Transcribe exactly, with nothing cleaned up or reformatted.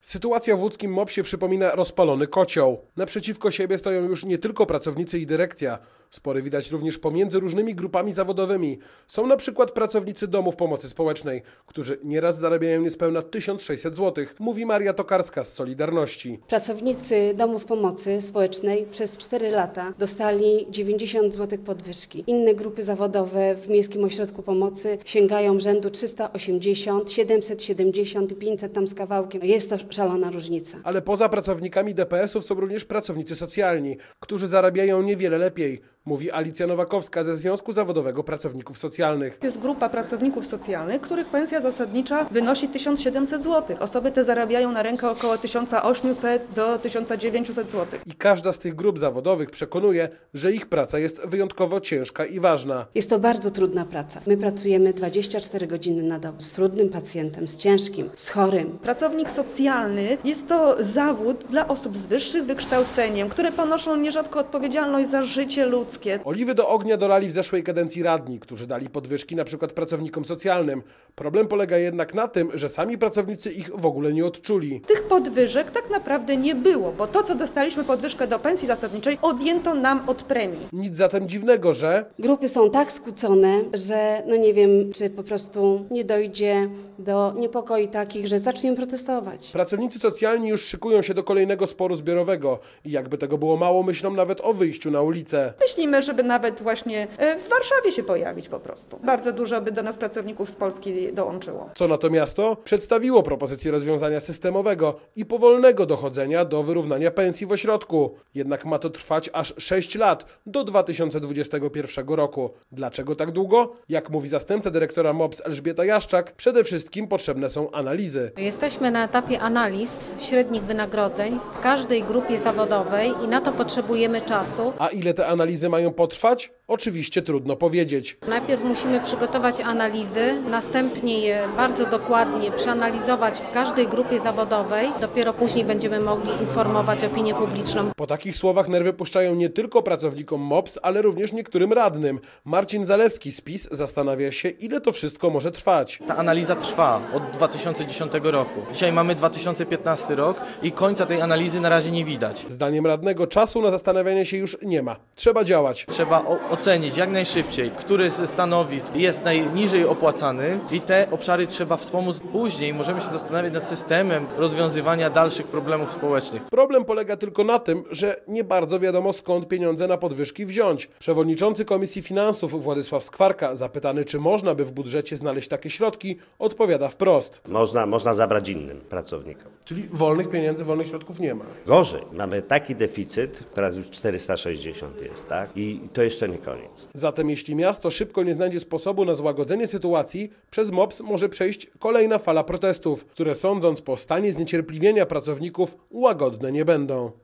Sytuacja w łódzkim mopsie przypomina rozpalony kocioł. Naprzeciwko siebie stoją już nie tylko pracownicy i dyrekcja. Spory widać również pomiędzy różnymi grupami zawodowymi. Są na przykład pracownicy domów pomocy społecznej, którzy nieraz zarabiają niespełna tysiąc sześćset złotych, mówi Maria Tokarska z Solidarności. Pracownicy domów pomocy społecznej przez cztery lata dostali dziewięćdziesiąt złotych podwyżki. Inne grupy zawodowe w Miejskim Ośrodku Pomocy sięgają rzędu trzysta osiemdziesiąt, siedemset siedemdziesiąt i pięćset tam z kawałkiem. Jest to szalona różnica. Ale poza pracownikami D P S ów są również pracownicy socjalni, którzy zarabiają niewiele lepiej, mówi Alicja Nowakowska ze Związku Zawodowego Pracowników Socjalnych. Jest grupa pracowników socjalnych, których pensja zasadnicza wynosi tysiąc siedemset złotych. Osoby te zarabiają na rękę około tysiąc osiemset do tysiąc dziewięćset złotych. I każda z tych grup zawodowych przekonuje, że ich praca jest wyjątkowo ciężka i ważna. Jest to bardzo trudna praca. My pracujemy dwadzieścia cztery godziny na dobę z trudnym pacjentem, z ciężkim, z chorym. Pracownik socjalny jest to zawód dla osób z wyższym wykształceniem, które ponoszą nierzadko odpowiedzialność za życie ludzkie. Oliwy do ognia dolali w zeszłej kadencji radni, którzy dali podwyżki na przykład pracownikom socjalnym. Problem polega jednak na tym, że sami pracownicy ich w ogóle nie odczuli. Tych podwyżek tak naprawdę nie było, bo to, co dostaliśmy podwyżkę do pensji zasadniczej, odjęto nam od premii. Nic zatem dziwnego, że Grupy są tak skłócone, że no nie wiem, czy po prostu nie dojdzie do niepokoi takich, że zaczniemy protestować. pracownicy socjalni już szykują się do kolejnego sporu zbiorowego i jakby tego było mało, myślą nawet o wyjściu na ulicę. Myślimy, żeby nawet właśnie w Warszawie się pojawić po prostu. Bardzo dużo by do nas pracowników z Polski dołączyło. Co na to miasto? Przedstawiło propozycję rozwiązania systemowego i powolnego dochodzenia do wyrównania pensji w ośrodku. Jednak ma to trwać aż sześć lat, do dwa tysiące dwudziestego pierwszego roku. Dlaczego tak długo? Jak mówi zastępca dyrektora M O P S Elżbieta Jaszczak, przede wszystkim potrzebne są analizy. Jesteśmy na etapie analiz średnich wynagrodzeń w każdej grupie zawodowej i na to potrzebujemy czasu. A ile te analizy mają potrwać? Oczywiście trudno powiedzieć. Najpierw musimy przygotować analizy, następnie je bardzo dokładnie przeanalizować w każdej grupie zawodowej. Dopiero później będziemy mogli informować opinię publiczną. Po takich słowach nerwy puszczają nie tylko pracownikom M O P S, ale również niektórym radnym. Marcin Zalewski z PiS zastanawia się, ile to wszystko może trwać. Ta analiza trwa od dwa tysiące dziesiątego roku. Dzisiaj mamy dwa tysiące piętnasty rok i końca tej analizy na razie nie widać. Zdaniem radnego czasu na zastanawianie się już nie ma. Trzeba działać. Trzeba o- ocenić jak najszybciej, który z stanowisk jest najniżej opłacany i te obszary trzeba wspomóc później. Możemy się zastanawiać nad systemem rozwiązywania dalszych problemów społecznych. Problem polega tylko na tym, że nie bardzo wiadomo, skąd pieniądze na podwyżki wziąć. Przewodniczący Komisji Finansów Władysław Skwarka, zapytany, czy można by w budżecie znaleźć takie środki, odpowiada wprost. Można, można zabrać innym pracownikom. Czyli wolnych pieniędzy, wolnych środków nie ma. Gorzej, mamy taki deficyt, teraz już czterysta sześćdziesiąt jest, tak? I to jeszcze nie koniec. Zatem jeśli miasto szybko nie znajdzie sposobu na złagodzenie sytuacji, przez M O P S może przejść kolejna fala protestów, które sądząc po stanie zniecierpliwienia pracowników łagodne nie będą.